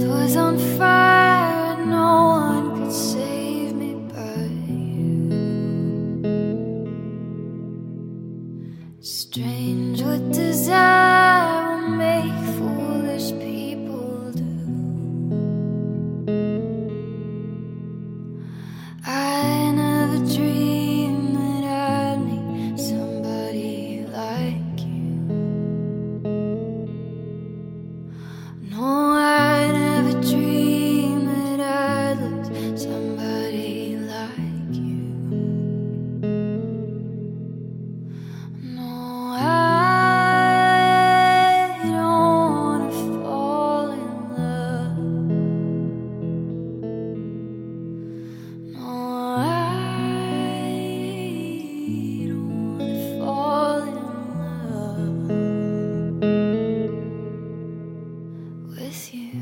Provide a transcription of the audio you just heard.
was on fire, no one could save me but you. Strange what desire will make foolish people do. I never dreamed that I'd meet somebody like you. No, I never dreamed that I'd lose somebody like you. No, I don't wanna fall in love. No, I don't wanna fall in love with you.